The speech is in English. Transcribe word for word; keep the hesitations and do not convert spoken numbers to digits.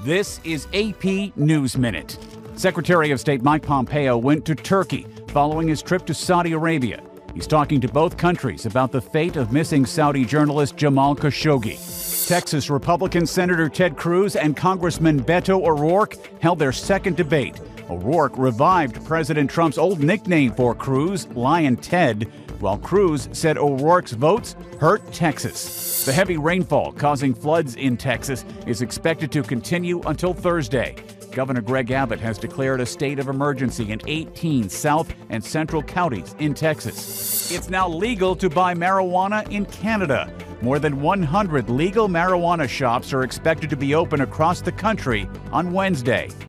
This is A P News Minute. Secretary of State Mike Pompeo went to Turkey following his trip to Saudi Arabia. He's talking to both countries about the fate of missing Saudi journalist Jamal Khashoggi. Texas Republican Senator Ted Cruz and Congressman Beto O'Rourke held their second debate. O'Rourke revived President Trump's old nickname for Cruz, Lion Ted, while Cruz said O'Rourke's votes hurt Texas. The heavy rainfall causing floods in Texas is expected to continue until Thursday. Governor Greg Abbott has declared a state of emergency in eighteen South and Central counties in Texas. It's now legal to buy marijuana in Canada. More than one hundred legal marijuana shops are expected to be open across the country on Wednesday.